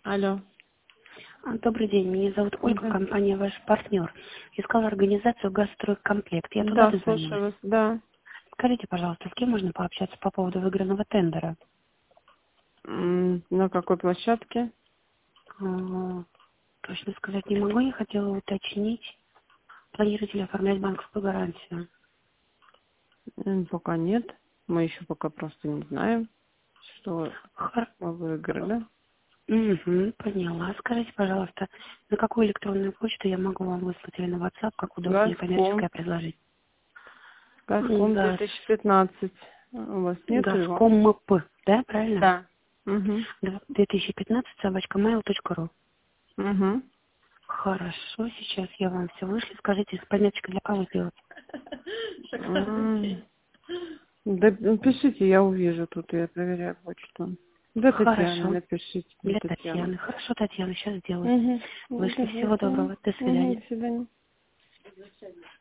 Алло. Добрый день, меня зовут Ольга, Да, компания «Ваш партнер». Искала организацию «Газстройкомплект». Я туда да, слушаю дозвонилась. вас, да. Скажите, пожалуйста, с кем можно пообщаться по поводу выигранного тендера? На какой площадке? А, Точно сказать не могу, я хотела уточнить. Планируете ли оформлять банковскую гарантию? Пока нет. Мы еще пока просто не знаем, что Хор- мы выиграли. Мгм, поняла. Скажите, пожалуйста, на какую электронную почту я могу вам выслать или на WhatsApp, как удобнее, Газком. коммерческое предложение? Газком Газ, 2015. У вас нету его? Газком МП, да, правильно? Да. Угу. 2015 mail.ru. Угу. Хорошо, сейчас я вам все вышлю. Скажите, пометочка для кого сделать? Да, пишите, я увижу тут, я проверяю почту. Да, Татьяна, Хорошо. напишите для Для Татьяны. Татьяны. Хорошо, Татьяна, сейчас сделаю. Угу. Вышлю. До Всего доброго. До свидания. свидания.